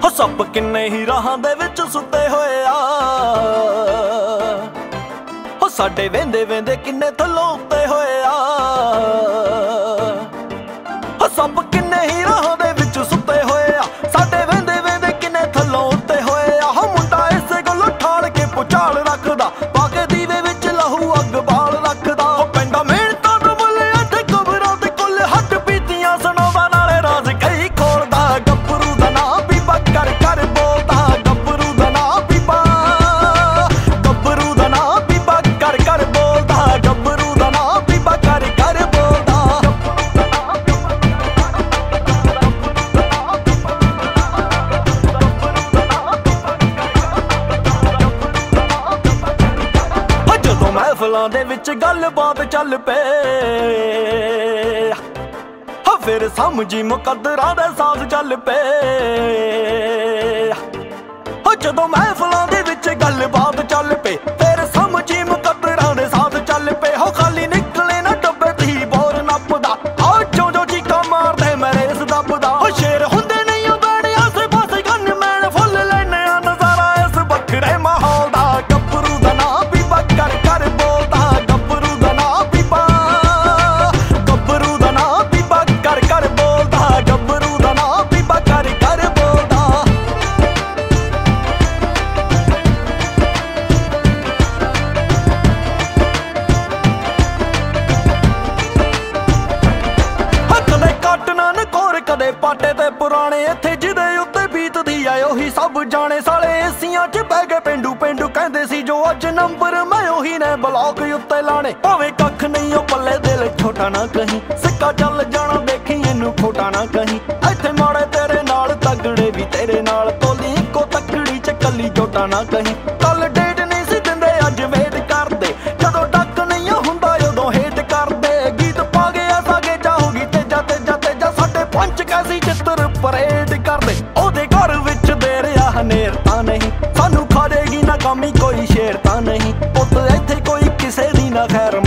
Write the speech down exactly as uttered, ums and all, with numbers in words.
ਹੋ ਸੱਪ ਕਿੰਨੇ ਹੀ ਰਾਹਾਂ ਦੇ ਵਿੱਚ ਸੁੱਤੇ ਹੋਏ ਆ, ਹੋ ਸਾਡੇ ਵੇਂਦੇ ਵੇਂਦੇ ਕਿੰਨੇ ਥੱਲੋਂ ਉੱਤੇ ਹੋਏ ਆ। ਹੋ ਸੱਪ ਕਿੰਨੇ ਹੀ ਰਾਹਾਂ ਦੇ ਵਿੱਚ ਸੁੱਤੇ ਹੋਏ ਆ, ਸਾਡੇ ਵੇਂਦੇ ਵੇਂਦੇ ਕਿੰਨੇ ਥੱਲੋਂ ਉੱਤੇ ਹੋਏ ਆ। ਹੋ ਮੁੰਡਾ ਇਸੇ ਗੱਲੋਂ ਠਾਲ ਕੇ ਪੁਚਾਲ ਰੱਖਦਾ, ਪਾ ਕੇ ਦੀਵੇ ਵਿੱਚ ਲਹੂ ਅੱਗ ਬਾਲ ਰੱਖਦਾ। ਉਹ ਪੈਂਦਾ ਮਿਹਨਤਾਂ ਤੋਂ ਮੁੱਲ ਇੱਥੇ ਕਬਰਾਂ ਤੇ ਕੁੱਲ, ਹੱਡ ਪੀਤੀਆਂ ਸੁਣਾਉਂਦਾ ਨਾਲੇ ਰਾਜ਼ ਕਈ ਖੋਲਦਾ। ਗੱਭਰੂ ਦਾ ਨਾਂ ਬੀਬਾ ਕਰ ਕਰ ਬੋਲਦਾ, ਗੱਭਰੂ ਦਾ ਨਾਂ ਬੀਬਾ, ਗੱਭਰੂ ਦਾ ਨਾਂ ਬੀਬਾ ਕਰ ਕਰ ਬੋਲਦਾ, ਗੱਭਰੂ ਦਾ ਨਾਂ ਬੀਬਾ ਕਰ ਕਰ ਬੋਲਦਾ। ਜਦੋਂ ਮਹਿਫਲਾਂ ਦੇ ਵਿੱਚ ਗੱਲਬਾਤ ਚੱਲ ਪਏ, ਫਿਰ ਸਮਝੀ ਮੁਕੱਦਰਾਂ ਦੇ ਸਾਜ਼ ਚੱਲ ਪਏ। ਹੋ ਜਦੋਂ ਮਹਿਫਲਾਂ ਦੇ ਵਿੱਚ ਗੱਲਬਾਤ ਚੱਲ ਪਏ, ਫਿਰ ਸਮਝੀ ਮੁਕੱਦਰਾਂ ਦੇ ਸਾਜ਼ ਚੱਲ ਪਏ। ਹੋ ਖਾਲੀ ਨਿਕਲੇ ਨਾ ਡੱਬੇ ਦੀ ਬੋਰ ਨੱਪਦਾ, ਆ ਜੋ ਜੋ ਚੀਕਾਂ ਮਾਰਦੇ ਮੇਰੇ ਇਸ ਦੱਬਦਾ। ਹੋ ਸ਼ੇਰ ਹੁੰਦੇ ਨਹੀਂ ਉਹ ਬਣੇ ਆਸੇ ਪਾਸੇ ਗੰਨ ਮੈਣ, ਫੁੱਲ ਲੈਣੇ ਆ ਨਜ਼ਾਰਾ ਇਸ ਵੱਖਰੇ ਮਾਹੌਲ ਦਾ। ਗੱਭਰੂ ਦਾ ਨਾਂ ਬੀਬਾ ਕਰ ਕਰ ਬੋਲਦਾ, ਗੱਭਰੂ ਦਾ ਨਾਂ ਬੀਬਾ, ਗੱਭਰੂ ਦਾ ਨਾਂ ਬੀਬਾ ਕਰ ਕਰ ਬੋਲਦਾ, ਗੱਭਰੂ ਦਾ ਨਾਂ ਬੀਬਾ ਕਰ ਕਰ ਬੋਲਦਾ। ਕਦੇ ਕਾਟਣਾ ਨਕੋਰ ਕਦੇ ਪਾਟੇ ਤੇ ਪੁਰਾਣੇ, ਇੱਥੇ ਜਿਹਦੇ ਉੱਤੇ ਬੀਤਦੀ ਆ ਉਹੀ ਸਭ ਜਾਣੇ। ਸਾਲੇ ਏਸੀਆਂ 'ਚ ਬਹਿ ਗਏ ਪੇਂਡੂ ਪੇਂਡੂ ਕਹਿੰਦੇ ਸੀ ਜੋ ਅੱਜ ਨੰਬਰ ਮੈਂ ਉਹੀ ਨੇ ਬਲੌਕ ਉੱਤੇ ਲਾਣੇ। ਭਾਵੇਂ ਕੱਖ ਨਹੀਂ ਉਹ ਪੱਲੇ ਦਿਲ ਛੋਟਾ ਨਾ ਕਹੀਂ, ਸਿੱਕਾ ਚੱਲ ਜਾਣਾ ਦੇਖੀ ਇਹਨੂੰ ਖੋਟਾ ਨਾ ਕਹੀਂ। ਇੱਥੇ ਮਾੜੇ ਤੇਰੇ ਨਾਲ ਤਗੜੇ ਵੀ ਤੇਰੇ ਨਾਲ, ਤੋਲੀ ਇੱਕੋ ਤਕੜੀ 'ਚ ਕੱਲੀ ਜੋਟਾ ਨਾ ਕਹੀਂ। ਕੱਲ ਡੇਟ ਨਹੀਂ ਸੀ ਦਿੰਦੇ ਅੱਜ ਵੇਟ ਕਰਦੇ, ਜਦੋਂ ਡੱਕ ਨਹੀਂ ਹੁੰਦਾ ਉਦੋਂ ਹੇਟ ਕਰਦੇ। ਗੀਤ ਪਾ ਗਿਆ ਸਾਗੇ ਜਾਊਗੀ ਤੇਜਾ ਤੇਜਾ ਤੇਜਾ, ਸਾਡੇ ਪੰਚ ਕੈਸੀ ਚਿੱਤਰ ਪਰੇਡ ਕਰਦੇ। ਉਹਦੇ ਘਰ ਵਿੱਚ ਦੇ ਰਿਹਾ ਹਨੇਰ ਤਾਂ ਨਹੀਂ, ਸਾਨੂੰ ਖਾ ਦੇਗੀ ਨਾ ਕਾਮੀ ਕੋਈ ਸ਼ੇਰ ਤਾਂ ਨਹੀਂ। ਪੁੱਤ ਇੱਥੇ ਕੋਈ ਕਿਸੇ ਦੀ ਨਾ ਖੈਰ